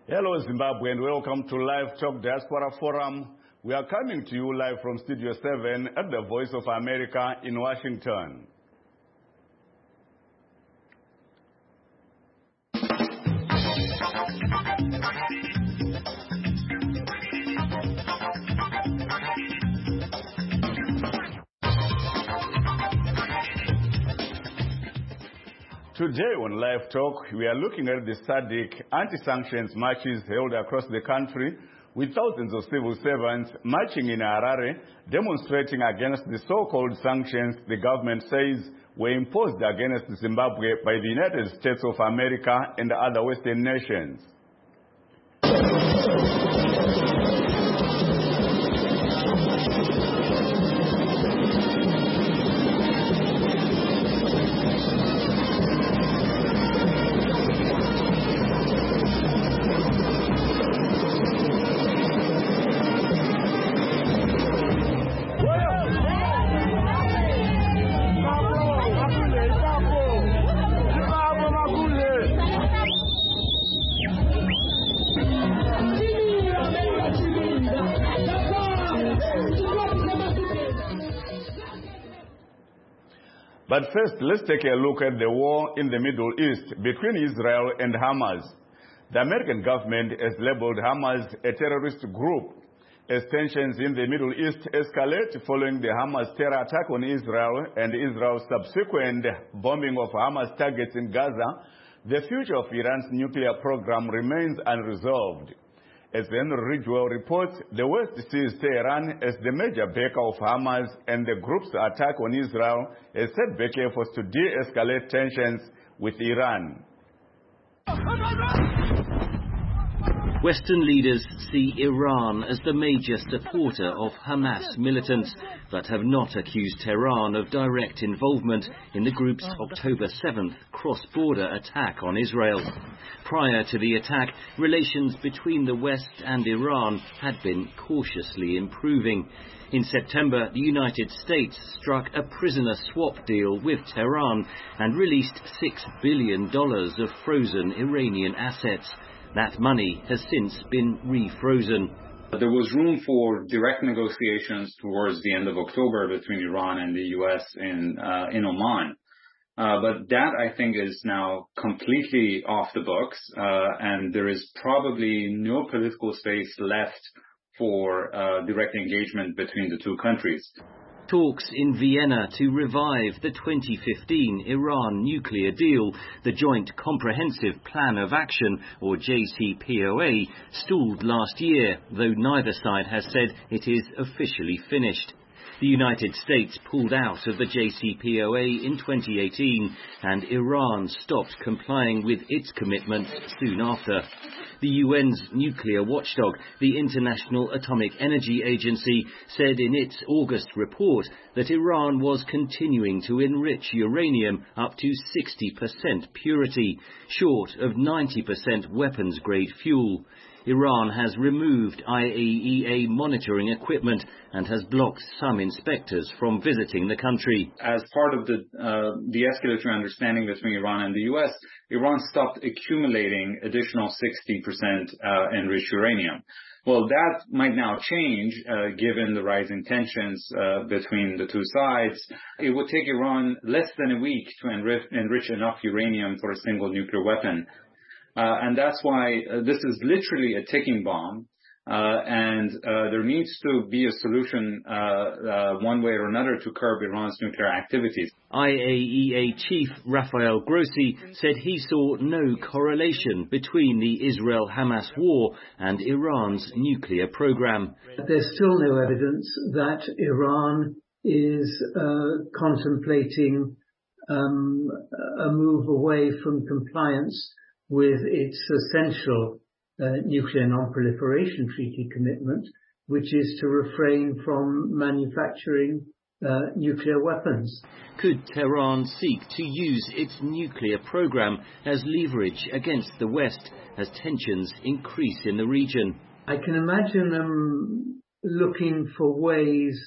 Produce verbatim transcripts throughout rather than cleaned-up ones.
Hello Zimbabwe and welcome to Live Talk Diaspora Forum. We are coming to you live from Studio seven at the Voice of America in Washington. Today on Live Talk, we are looking at the S A D C anti-sanctions marches held across the country with thousands of civil servants marching in Harare, demonstrating against the so-called sanctions the government says were imposed against Zimbabwe by the United States of America and other Western nations. But first, let's take a look at the war in the Middle East between Israel and Hamas. The American government has labeled Hamas a terrorist group. As tensions in the Middle East escalate following the Hamas terror attack on Israel and Israel's subsequent bombing of Hamas targets in Gaza, the future of Iran's nuclear program remains unresolved. As Henry Ridgewell reports, the West sees Tehran as the major backer of Hamas, and the group's attack on Israel has set back efforts to de-escalate tensions with Iran. Western leaders see Iran as the major supporter of Hamas militants, but have not accused Tehran of direct involvement in the group's October seventh cross-border attack on Israel. Prior to the attack, relations between the West and Iran had been cautiously improving. In September, the United States struck a prisoner swap deal with Tehran and released six billion dollars of frozen Iranian assets. That money has since been refrozen. There was room for direct negotiations towards the end of October between Iran and the U S in, uh, in Oman. Uh, but that, I think, is now completely off the books, uh, and there is probably no political space left for uh, direct engagement between the two countries. Talks in Vienna to revive the twenty fifteen Iran nuclear deal, the Joint Comprehensive Plan of Action, or J C P O A, stalled last year, though neither side has said it is officially finished. The United States pulled out of the J C P O A in twenty eighteen, and Iran stopped complying with its commitments soon after. The U N's nuclear watchdog, the International Atomic Energy Agency, said in its August report that Iran was continuing to enrich uranium up to sixty percent purity, short of ninety percent weapons-grade fuel. Iran has removed I A E A monitoring equipment and has blocked some inspectors from visiting the country. As part of the uh, de-escalatory understanding between Iran and the U S, Iran stopped accumulating additional sixty percent uh, enriched uranium. Well, that might now change uh, given the rising tensions uh, between the two sides. It would take Iran less than a week to enrich, enrich enough uranium for a single nuclear weapon. Uh, and that's why uh, this is literally a ticking bomb, uh, and uh, there needs to be a solution uh, uh, one way or another to curb Iran's nuclear activities. I A E A chief Rafael Grossi said he saw no correlation between the Israel-Hamas war and Iran's nuclear program. There's still no evidence that Iran is uh, contemplating um, a move away from compliance with its essential uh, nuclear non-proliferation treaty commitment, which is to refrain from manufacturing uh, nuclear weapons. Could Tehran seek to use its nuclear program as leverage against the West as tensions increase in the region? I can imagine them looking for ways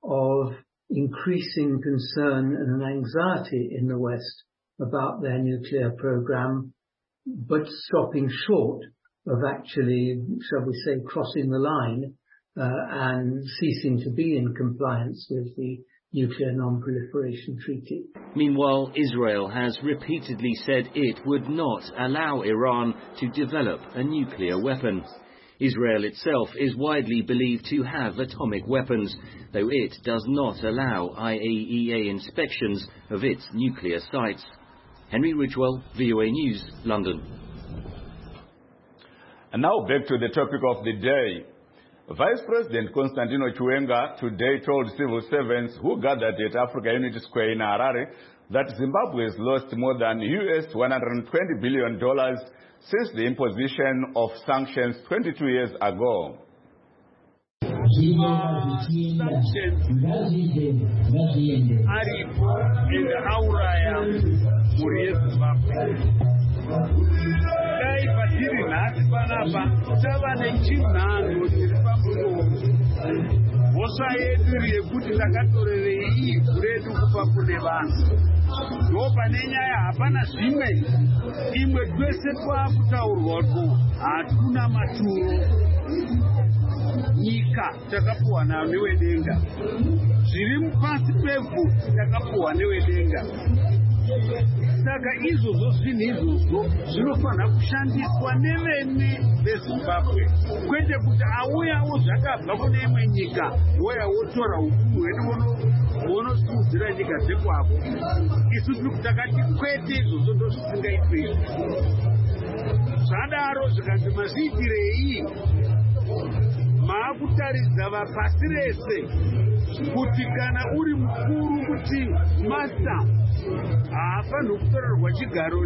of increasing concern and anxiety in the West about their nuclear program, but stopping short of actually, shall we say, crossing the line uh, and ceasing to be in compliance with the Nuclear Non-Proliferation Treaty. Meanwhile, Israel has repeatedly said it would not allow Iran to develop a nuclear weapon. Israel itself is widely believed to have atomic weapons, though it does not allow I A E A inspections of its nuclear sites. Henry Ridgewell, V O A News, London. And now back to the topic of the day. Vice President Constantino Chiwenga today told civil servants who gathered at Africa Unity Square in Harare that Zimbabwe has lost more than U S one hundred twenty billion dollars since the imposition of sanctions twenty-two years ago. Hosa yedu yekuti takatorerei kuredu kupa kune vanhu ndopane nyaya hapana zvimwe imwe twese twakutaurwa ko hatuna maturo nyika takapuwa nayo newedenga zviri mupasi pevhu takapuwa newedenga saka izvozvo zvinhu izvozvo zvinofanira kushandiswa nevene veZimbabwe kwete kuti auyawo zvakabva kune imwe nyika woya wotora upenyu hwedu vonosimudzira nyika dzekwavo. Isu tiri takati kwete izvozvo ndozvisingaitwi. Zvadaro zvikanzi mazviitirei maakutaridza vapasi rese kuti kana uri mukuru kuti master haafanirwi kutorerwa chigaro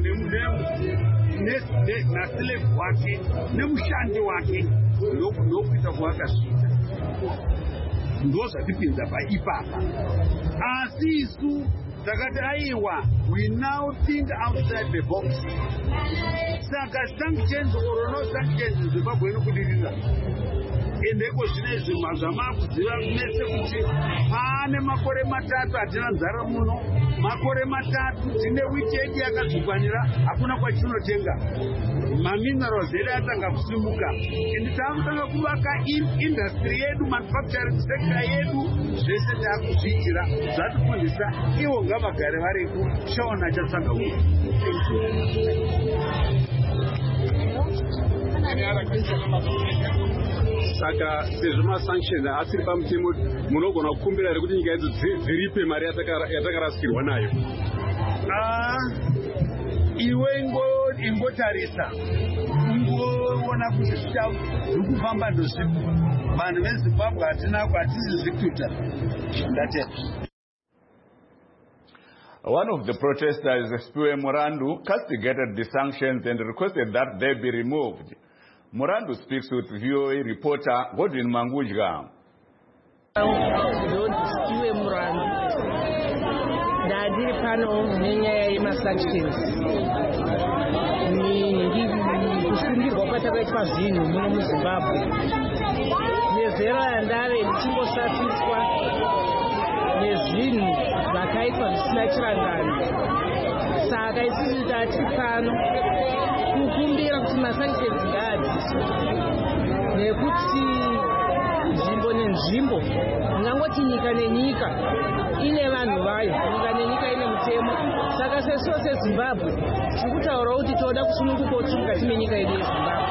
naslave wake nemushandi wake ndokuita kwakasvika. Ndozvatipinza paipapa. Asi isu takati aiwa, we now think outside the box. Saka sanctions or no sanctions Zimbabwe inokudirira. Endeko zvinezvi zvamakuziva mese kuti pane makore matatu hatina nzara muno, makore matatu tine wheat yakadzikwanira hakuna kwachinotenga. Maminerals edu atanga kusimuka. Ende takutanga kuvaka industry yedu, manufacturing sector yedu, zvese takuzviitira zvatifundisa ivo ngavagare varipo shaona chatsanga uyu. Saka sezvo masanctions asiri pamutemo munogona kukumbira here kuti nyika idzo dziripe mari yatakarasikirwa nayo. Iwe ingotarisa ungoona kuti zviri kufamba ndozvipo. Vanhu veZimbabwe hatinako hatisi zvikuita. Ndatenda. One of the protesters, Spiwe Murandu, castigated the sanctions and requested that they be removed. Murandu speaks with V O A reporter Godwin Mangujga. Spiwe Murandu, ndadiri pano nenyaya yemasanctions. Kusungirwa kwatakaitwa zvinhu muno muZimbabwe. Nezera yandave ndichingosafiswa nezvinhu zvakaitwa zvisina chirangano. Saka isusu tatiri pano kukumbira kuti masanctions ngaadziswe, nekuti nzvimbo nenzvimbo ngangoti nyika nenyika ine vanhu vayo, nyika nenyika ine mutemo. Saka sesuwo seZimbabwe tiri kutaura kuti toda kusununguka kuti mukati menyika yedu yeZimbabwe.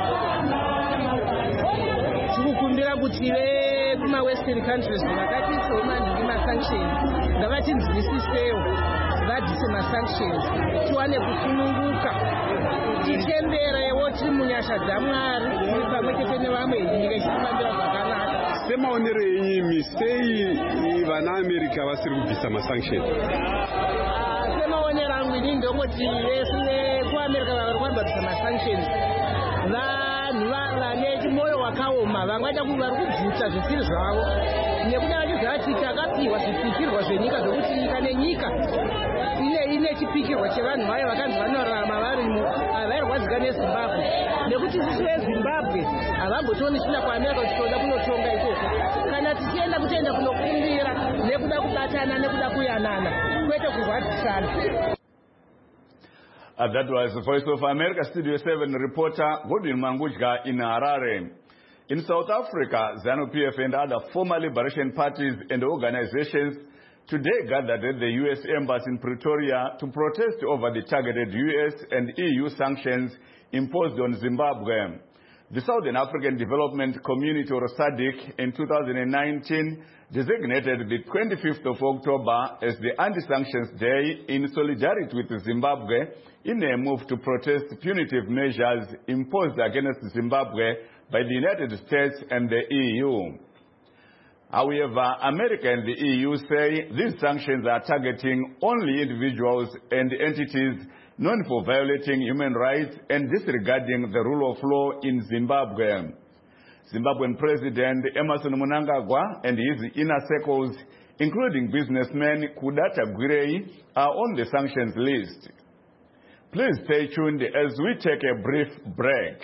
Tiri kukumbira kuti vekuma-western countries vakatiisawo manhingi masanctions ngavatinzwisisewo, vadzise masanctions tiwane kusununguka, titemberewo tiri munyasha dzaMwari tiri pamwe chete nevamwe, nyika ichifambira zvakanaka. Semaonero enyu sei vana America vasiri kubvisa masanctions? Semaonero angu inini ndongoti vese kuAmerica vari kwambabvisa masanctions vanhu vane mwoyo wakaoma, vangaita kuti vari kubvutsa zvisiri zvavo, nekuda vachizvati takapiwa zvipikirwa zvenyika zvokuti nyika nenyika ine chipikirwa chevanhu vayo vakanzi vanorarama varimo, havairwadzika neZimbabwe, nekuti isusu veZimbabwe havambotioni tichienda kuAmerica kuti toda kunotonga ikoko. Kana tichienda kutienda kunokumbira nekuda kubatana nekuda kuyanana kwete kurwadzisana. Uh, that was Voice of America Studio seven reporter Godwin Mangujga in Harare. In South Africa, ZANU-P F and other former liberation parties and organizations today gathered at the U S Embassy in Pretoria to protest over the targeted U S and E U sanctions imposed on Zimbabwe. The Southern African Development Community, or SADC, in two thousand nineteen designated the twenty-fifth of October as the Anti-Sanctions Day in solidarity with Zimbabwe in a move to protest punitive measures imposed against Zimbabwe by the United States and the E U. However, America and the E U say these sanctions are targeting only individuals and entities known for violating human rights and disregarding the rule of law in Zimbabwe. Zimbabwean President Emmerson Mnangagwa and his inner circles, including businessman Kudata Gwirei, are on the sanctions list. Please stay tuned as we take a brief break.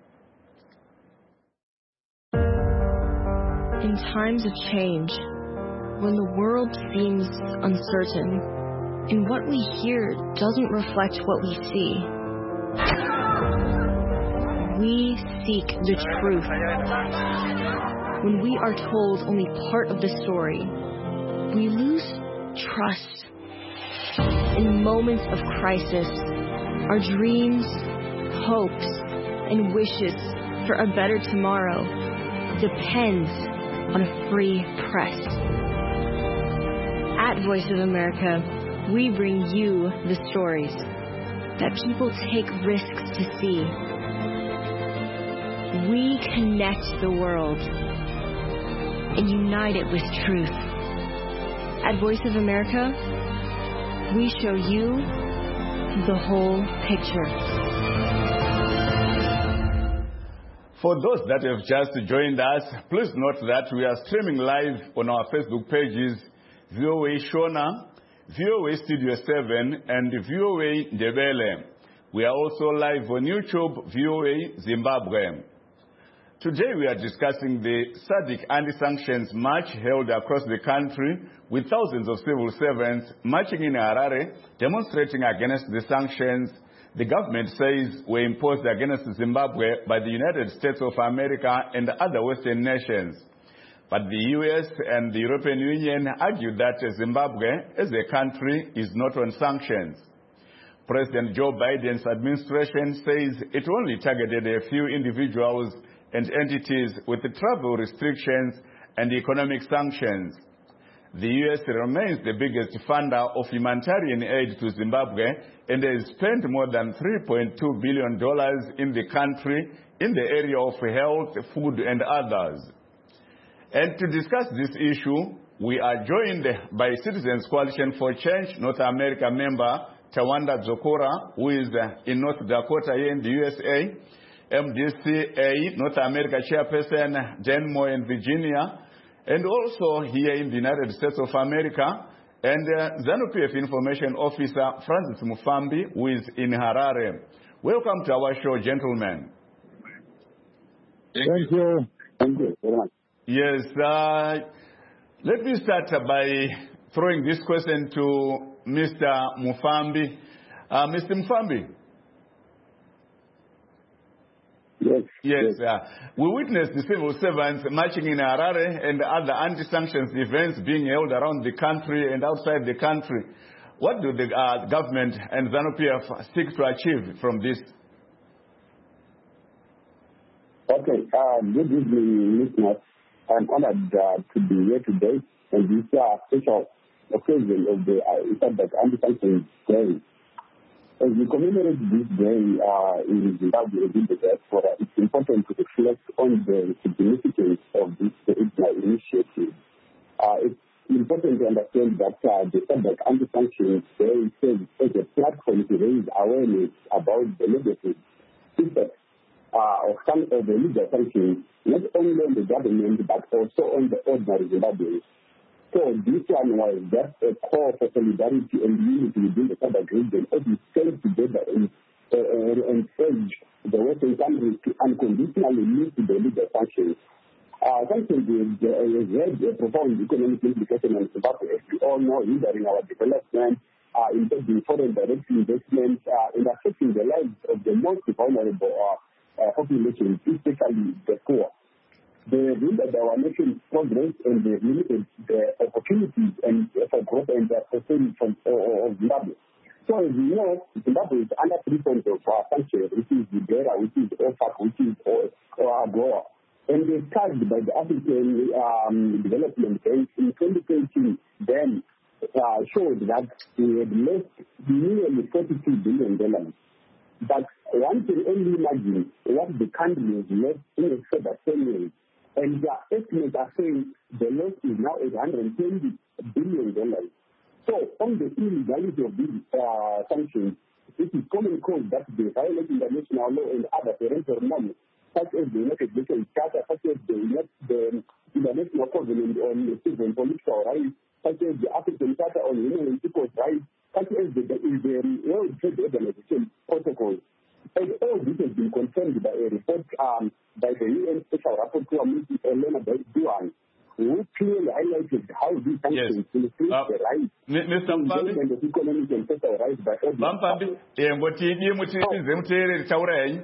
In times of change, when the world seems uncertain, and what we hear doesn't reflect what we see, we seek the truth. When we are told only part of the story, we lose trust. In moments of crisis, our dreams, hopes, and wishes for a better tomorrow depends on a free press. At Voice of America, we bring you the stories that people take risks to see. We connect the world and unite it with truth. At Voice of America, we show you the whole picture. For those that have just joined us, please note that we are streaming live on our Facebook pages, V O A Shona, V O A Studio seven, and V O A Ndebele. We are also live on YouTube, V O A Zimbabwe. Today we are discussing the SADC anti-sanctions march held across the country with thousands of civil servants marching in Harare, demonstrating against the sanctions the government says were imposed against Zimbabwe by the United States of America and other Western nations. But the U S and the European Union argue that Zimbabwe, as a country, is not on sanctions. President Joe Biden's administration says it only targeted a few individuals and entities with travel restrictions and economic sanctions. The U S remains the biggest funder of humanitarian aid to Zimbabwe and has spent more than three point two billion dollars in the country in the area of health, food, and others. And to discuss this issue, we are joined by Citizens Coalition for Change North America member Tawanda Zokora, who is in North Dakota here in the U S A, M D C A North America chairperson Dan Moore in Virginia, and also here in the United States of America, and uh, ZANU-P F Information Officer Francis Mufambi, who is in Harare. Welcome to our show, gentlemen. Thank you. Thank you very much. Yes, uh, let me start by throwing this question to Mister Mufambi. Uh, Mister Mufambi. Yes. Yes. yes. Uh, we witnessed the civil servants marching in Harare and other anti-sanctions events being held around the country and outside the country. What do the uh, government and ZANU-P F seek to achieve from this? Okay. Uh, good evening, listeners. I'm honored uh, to be here today, and this is a special occasion of the uh, Anti-Sanctions Day. As we commemorate this day uh, in Zimbabwe in the diaspora, it's important to reflect on the significance of this initiative. Uh, it's important to understand that uh, the SADC Anti-Sanctions Day serves as a platform to raise awareness about the negative effects uh, of some of the legal sanctions, not only on the government but also on the ordinary Zimbabweans. So this one was just a call for solidarity and unity within the SADC region as we stand together and, uh, and urge the Western countries to unconditionally lift the legal sanctions. Uh, sanctions has uh, had a profound economic implication on Zimbabwe, as we all know, hindering our development, uh, impeding foreign direct investment uh, and affecting the lives of the most vulnerable uh, uh, populations, especially the poor. They hindered our nation's progress and they limited the opportunities and for growth and the prosperity from uh, of Zimbabwe. So as you know, Zimbabwe is under three points of uh, sanctions, which is Libera, which is OFAC, which is uh, AGOA. And they charged by the African um, Development Bank in twenty twenty, then uh, showed that we had lost nearly forty-two billion dollars. But one can only imagine what the country has lost in a further ten years. And their estimates are saying the loss is now eight hundred twenty billion dollars. So on the illegality of these uh, sanctions, it is common cause that they violate international law and other parental norms, such as the United Nations Charter, such as the, the International Covenant on Civil and Political Rights, such as the African Charter on Human and People's Rights, such as the, the, the World Trade Organization protocol. And all this has been confirmed by a report um, by the U N Special Rapporteur, Missus Elena Duan, who clearly highlighted how these sanctions will increase uh, the rights Mister Mpambi, and the economic and social rights by all the Mpambi, eh, ngoti ndiye mutirize muteereri taura yenyu.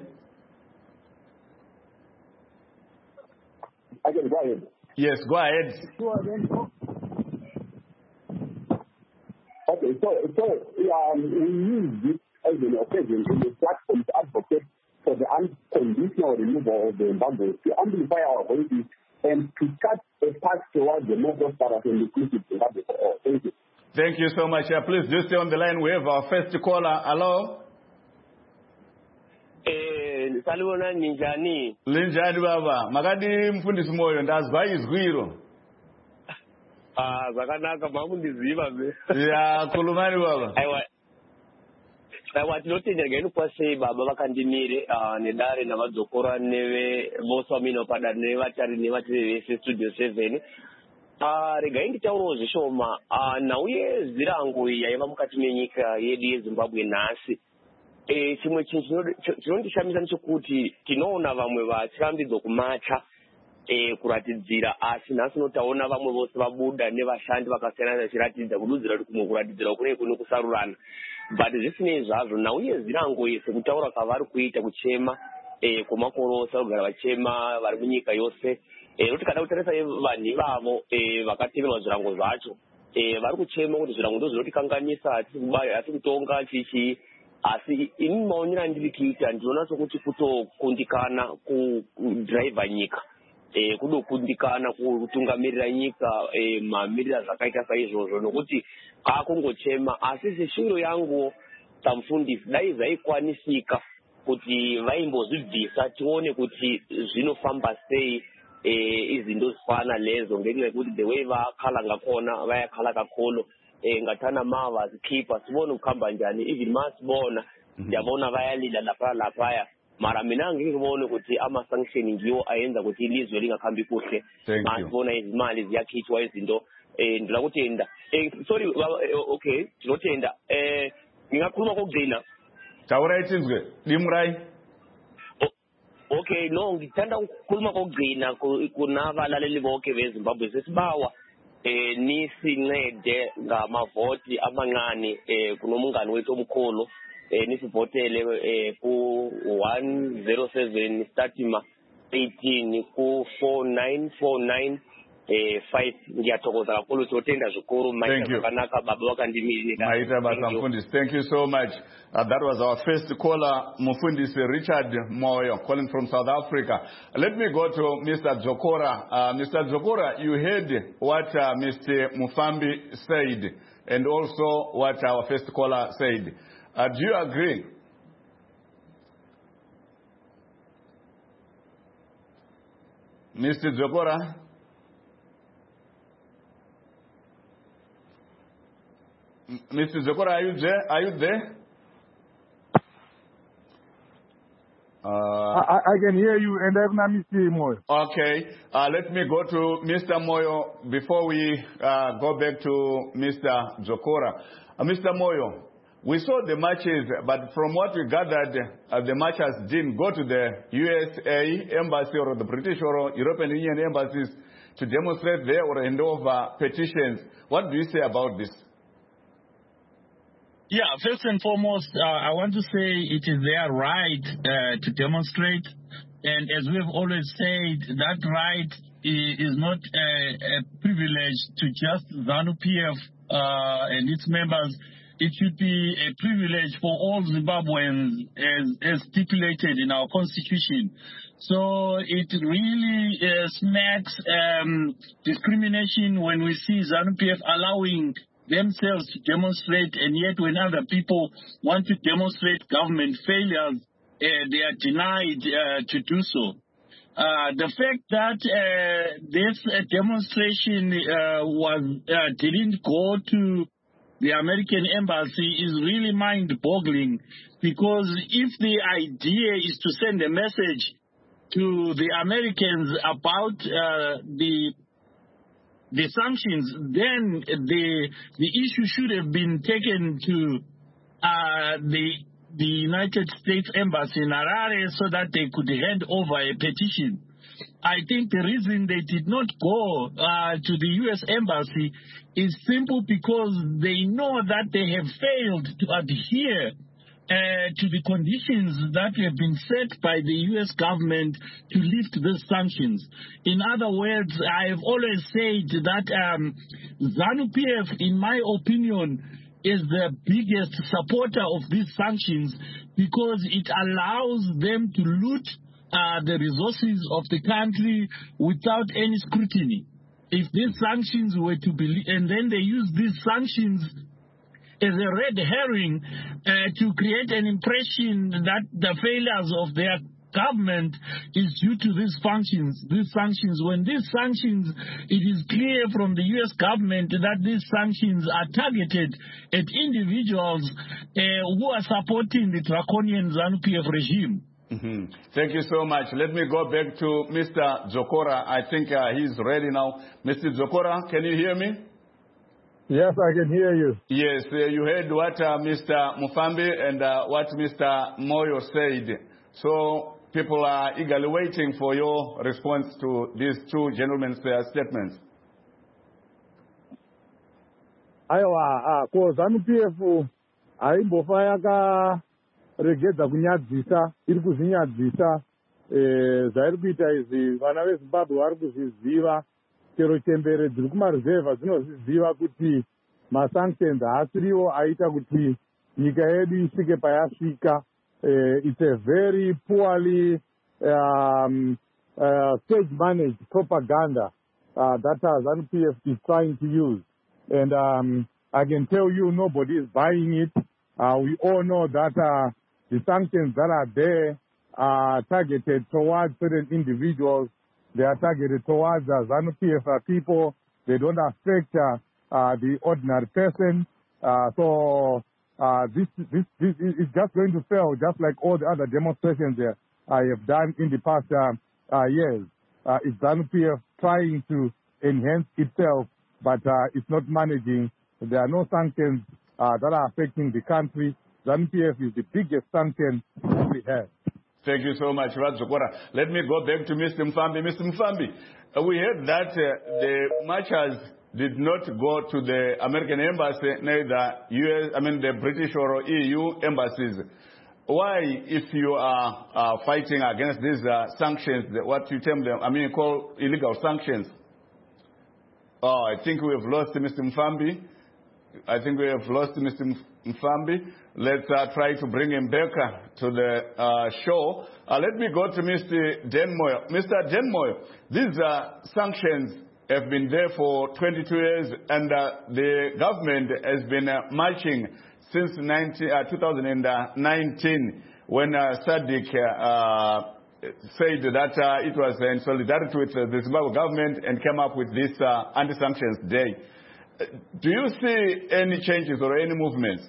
I can go ahead. Yes, go ahead. Okay, so, so um, we use this as an occasion in the platform to advocate for the unconditional removal of the embargo, to amplify our voices and to cut a path towards the more prosperous and inclusive Zimbabwe for all. Thank you. Thank you so much. Uh, please just stay on the line. We have our first caller. Hello? Eh, salibona ninjani? Linjani baba. Makadi mfundisi moyo ndazwa izwiro. Ah, zakanaka mamundiziva be. Ya kulumani baba. Aiwa. Aiwa tinotenda ngeni kwase baba vakandimire ah nedare navadzokora neve vose vamino pada nevatari nevatiri vese studio seven. Ah regai nditaurawo zvishoma ah nauye zirango yaiva mukati menyika yedu yeZimbabwe nhasi. Eh chimwe chinhu chinondishamisa ndechekuti tinoona vamwe vachirambidzwa kumacha eh kuratidzira asi nhasi notaona vamwe vose vabuda nevashandi vakasiyana vachiratidza kududzira kuti kumwe kuratidzira kune kuno kusarurana. But zvisinei zvazvo nauye zirango yese kutaura kwavari kuita kuchema eh kumakorosa kugara vachema vari munyika yose eh kuti kana kutarisa vanhu vavo eh vakateverwa zvirango zvacho eh vari kuchema kuti zvirango ndizvo zvinotikanganisa hatisi kubaya hatisi kutonga chichi asi ini maonera ndiri kuita ndinoona sokuti kutokundikana kudhiraivha nyika eh kudokundikana kutungamirira nyika eh mamirira zvakaita saizvozvo nokuti akungochema asi seshiro yangu tamfundisi dai zvaikwanisika kuti vaimbozvibvisa tione kuti zvinofamba sei eh izinto zifana lezo ngenyaa yekuti the way vakhala ngakhona vayakhala kakhulu eh ngathana mava zikhipha sibone ukuhamba njani even masibona ndiyabona bayalila lapha lapha mara mina ngikubona ukuthi ama sanction ngiwo ayenza ukuthi ilizwe lingakhambi kuhle masibona izimali ziyakhithwa izinto eh ndila kutenda eh sorry okay ndilotenda eh ngingakhuluma kokugcina taura ithinzwe limurai. Okay no ngithanda ukukhuluma kokugcina kunabalaleli bonke beZimbabwe sesibawa eh nisincede ngamavoti amancane eh kunomungane wethu omkhulu eh nisivotele eh ku one zero seven Statima eighteen ku four nine four nine eh five ngiyathokoza kakhulu totenda zvikuru maita kanaka baba wakandimiri maita basa mfundisi. Thank you so much. Uh, that was our first caller, Mufundisi Richard Moyo, calling from South Africa. Let me go to Mister Dzokora. Uh, Mister Dzokora, you heard what uh, Mister Mufambi said and also what our first caller said. Uh, do you agree? Mister Dzokora? Mister Dzokora, are you there? Are you there? Uh, I, I can hear you, and I'm not Mister Moyo. Okay, uh, let me go to Mister Moyo before we uh, go back to Mister Dzokora. Uh, Mister Moyo, we saw the matches, but from what we gathered, uh, the matches didn't go to the U S A embassy or the British or European Union embassies to demonstrate there or hand over petitions. What do you say about this? Yeah, first and foremost, uh, I want to say it is their right uh, to demonstrate. And as we've always said, that right is not a, a privilege to just ZANU-P F uh, and its members. It should be a privilege for all Zimbabweans as, as stipulated in our constitution. So it really uh, smacks um, discrimination when we see ZANU-P F allowing themselves to demonstrate, and yet when other people want to demonstrate government failures, uh, they are denied uh, to do so. Uh, the fact that uh, this uh, demonstration uh, was uh, didn't go to the American embassy is really mind-boggling, because if the idea is to send a message to the Americans about uh, the the sanctions, then the the issue should have been taken to uh, the the United States Embassy in Harare so that they could hand over a petition. I think the reason they did not go uh, to the U S Embassy is simple because they know that they have failed to adhere uh, to the conditions that have been set by the U S government to lift the sanctions. In other words, I have always said that um, ZANU-P F, in my opinion, is the biggest supporter of these sanctions because it allows them to loot uh, the resources of the country without any scrutiny. If these sanctions were to be, and then they use these sanctions as a red herring uh, to create an impression that the failures of their government is due to these sanctions. These sanctions, when these sanctions, it is clear from the U S government that these sanctions are targeted at individuals uh, who are supporting the draconian ZANU-P F regime. Mm-hmm. Thank you so much. Let me go back to Mister Dzokora. I think uh, he's ready now. Mister Dzokora, can you hear me? Yes, I can hear you. Yes, uh, you heard what uh, Mister Mufambi and uh, what Mister Moyo said. So people are eagerly waiting for your response to these two gentlemen's uh, statements. Aiwa, ko ZANU-P F aimbofa yaka regedza kunyadzisa, iri kuzvinyadzisa zvairi kuita izvi vana veZimbabwe vari kuzviziva, chero chembere dziri kumaruzevha dzinozviziva kuti masanctions haasiriwo aita kuti nyika yedu isvike payasvika. Uh, it's a very poorly um, uh, stage-managed propaganda uh, that uh, ZANU-P F is trying to use. And um, I can tell you nobody is buying it. Uh, we all know that uh, the sanctions that are there are targeted towards certain individuals. They are targeted towards uh, ZANU-P F uh, people. They don't affect uh, uh, the ordinary person. Uh, so... Uh, this, this, this is just going to fail, just like all the other demonstrations uh, I have done in the past uh, uh, years. Uh, it's ZANU-P F trying to enhance itself, but uh, it's not managing. There are no sanctions uh, that are affecting the country. ZANU-P F is the biggest sanction we have. Thank you so much, Radzokora. Let me go back to Mister Mfambi. Mister Mfambi, uh, we heard that uh, the marchers did not go to the American embassy, neither U S, I mean the British or E U embassies. Why, if you are uh, fighting against these uh, sanctions, what you term them, I mean, call illegal sanctions? Oh, I think we have lost Mister Mfambi. I think we have lost Mister Mfambi. Let's uh, try to bring him back uh, to the uh, show. Uh, let me go to Mister Denmoyo. Mister Denmoyo, these uh, sanctions have been there for twenty-two years, and uh, the government has been uh, marching since nineteen, uh, two thousand nineteen, when uh, SADC uh, said that uh, it was in solidarity with uh, the Zimbabwe government and came up with this uh, anti-sanctions day. Uh, do you see any changes or any movements?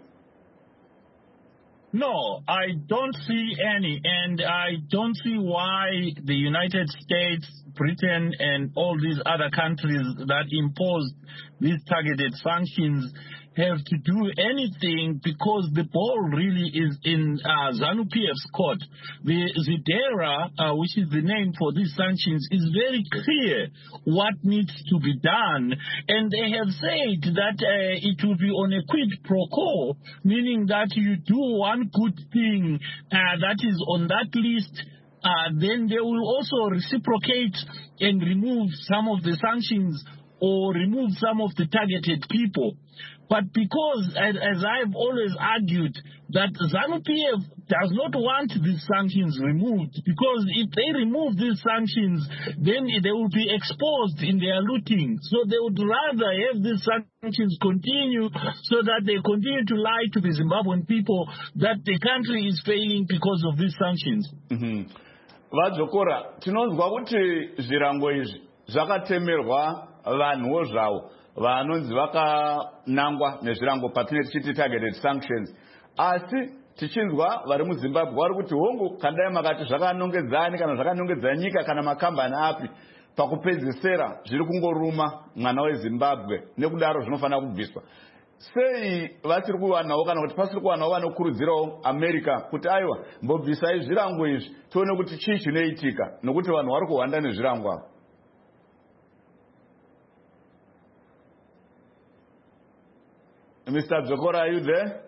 No, I don't see any, and I don't see why the United States, Britain, and all these other countries that imposed these targeted sanctions have to do anything because the ball really is in uh, ZANU-PF's court. The ZIDERA, uh, which is the name for these sanctions, is very clear what needs to be done. And they have said that uh, it will be on a quid pro quo, meaning that you do one good thing uh, that is on that list, uh, then they will also reciprocate and remove some of the sanctions or remove some of the targeted people. But because, as, as I've always argued, that ZANU-P F does not want these sanctions removed, because if they remove these sanctions, then they will be exposed in their looting. So they would rather have these sanctions continue so that they continue to lie to the Zimbabwean people that the country is failing because of these sanctions. Mm-hmm. Vadzokora, tinonzwa kuti zvirango izvi zvakatemerwa vanhuwo zvavo vanonzi vakanangwa nezvirango patinenge tichiti targeted sanctions, asi tichinzwa vari muZimbabwe vari kuti hongu kandai makati zvakanongedzani kana zvakanongedza nyika kana makambani api, pakupedzisira zviri kungoruma mwana weZimbabwe, nekudaro zvinofanira kubviswa. Sei vasiri kuwanawo kana kuti pasiri kuwanawo vanokurudzirawo America kuti aiwa mbobvisai zvirango izvi tione kuti chii chinoitika, nokuti vanhu vari kuhwanda nezvirango avo? Mister Dzokora, are you there?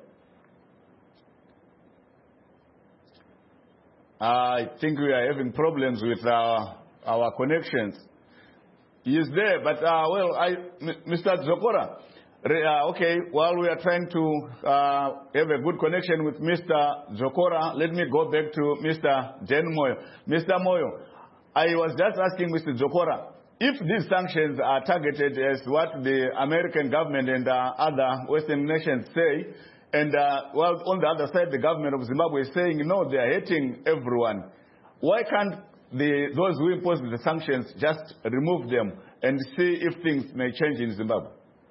I think we are having problems with our, our connections. He is there, but, uh, well, I, Mister Dzokora, uh, okay, while we are trying to uh, have a good connection with Mister Dzokora, let me go back to Mister Jen Moyo. Mister Moyo, I was just asking Mister Dzokora, if these sanctions are targeted as what the American government and uh, other Western nations say, and uh, well, on the other side, the government of Zimbabwe is saying, no, they are hating everyone, why can't the, those who impose the sanctions just remove them and see if things may change in Zimbabwe?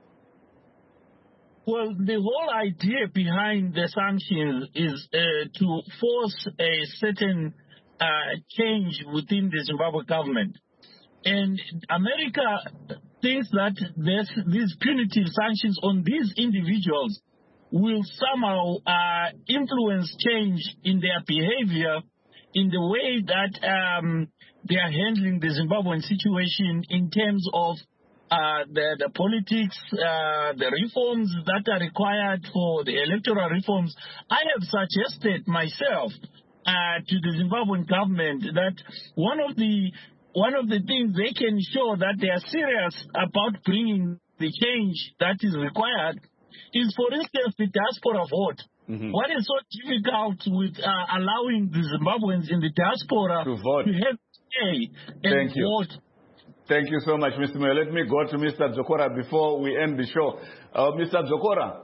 Well, the whole idea behind the sanctions is uh, to force a certain uh, change within the Zimbabwe government. And America thinks that this, these punitive sanctions on these individuals will somehow uh, influence change in their behavior, in the way that um, they are handling the Zimbabwean situation in terms of uh, the, the politics, uh, the reforms that are required for the electoral reforms. I have suggested myself uh, to the Zimbabwean government that one of the One of the things they can show that they are serious about bringing the change that is required is, for instance, the diaspora vote. Mm-hmm. What is so difficult with uh, allowing the Zimbabweans in the diaspora to vote, to have say and Thank you. vote? Thank you so much, Mister Moyo. Let me go to Mister Dzokora before we end the show. Uh, Mister Dzokora.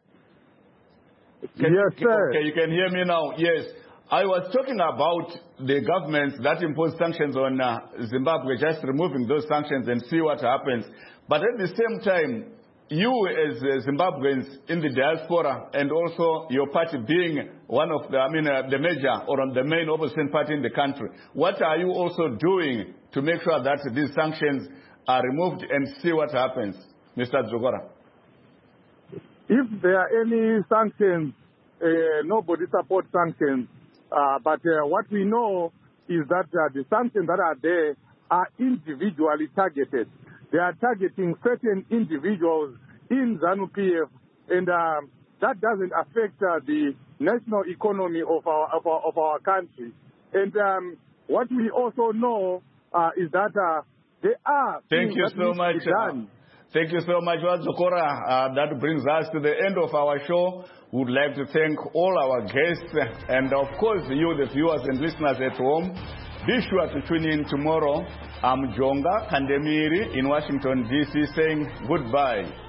Can, yes, sir. Okay, you can hear me now. Yes. I was talking about the governments that impose sanctions on uh, Zimbabwe, just removing those sanctions and see what happens. But at the same time, you as uh, Zimbabweans in the diaspora, and also your party being one of the, I mean, uh, the major or the main opposition party in the country, what are you also doing to make sure that these sanctions are removed and see what happens, Mister Dzokora? If there are any sanctions, uh, nobody supports sanctions. Uh, but uh, what we know is that uh, the sanctions that are there are individually targeted. They are targeting certain individuals in ZANU-P F, and uh, that doesn't affect uh, the national economy of our of our, of our country. And um, what we also know uh, is that uh, there are Thank you that so much. done. Uh, thank you so much, Dzokora. Uh, that brings us to the end of our show. We would like to thank all our guests and, of course, you, the viewers and listeners at home. Be sure to tune in tomorrow. I'm Jonga Kandemiri in Washington, D C, saying goodbye.